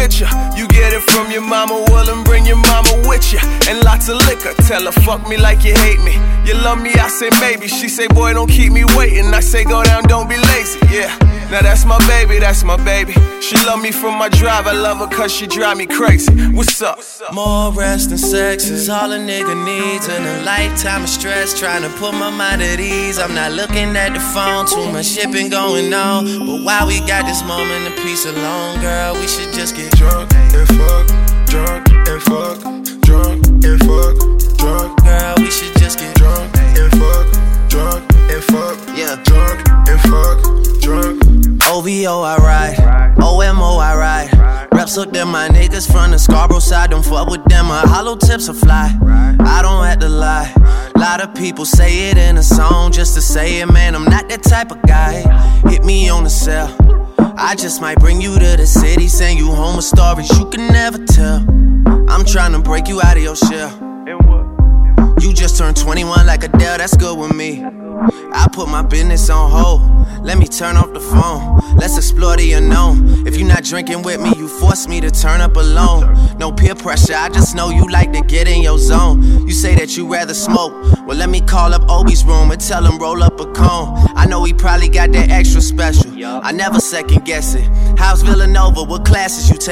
picture. You get it from your mama, well, and bring your mama with you. And lots of liquor, tell her fuck me like you hate me. You love me, I say maybe. She say, boy, don't keep me waiting. I say, go down, don't be lazy, yeah. Now that's my baby, that's my baby. She love me from my drive, I love her cause she drive me crazy. What's up? More rest and sex is all a nigga needs. And a lifetime of stress trying to put my mind at ease. I'm not looking at the phone, too much shit been going on. But while we got this moment of peace alone, girl, we should just get drunk and fuck, drunk and fuck, drunk and fuck, drunk. Girl, we should just get drunk and fuck, drunk and fuck, yeah, drunk and fuck, drunk. OVO I ride, OMO I ride. Reps up them my niggas from the Scarborough side. Don't fuck with them, my hollow tips will fly. I don't have to lie. Lot of people say it in a song just to say it, man. I'm not that type of guy. Hit me on the cell. I just might bring you to the city, send you home with stories you can never tell. I'm trying to break you out of your shell. You just turned 21 like Adele, that's good with me. I put my business on hold. Let me turn off the phone. Let's explore the unknown. If you're not drinking with me, you force me to turn up alone. No peer pressure, I just know you like to get in your zone. You say that you rather smoke. Well, let me call up Obi's room and tell him roll up a cone. I know he probably got that extra special. I never second guess it. How's Villanova? What classes you take?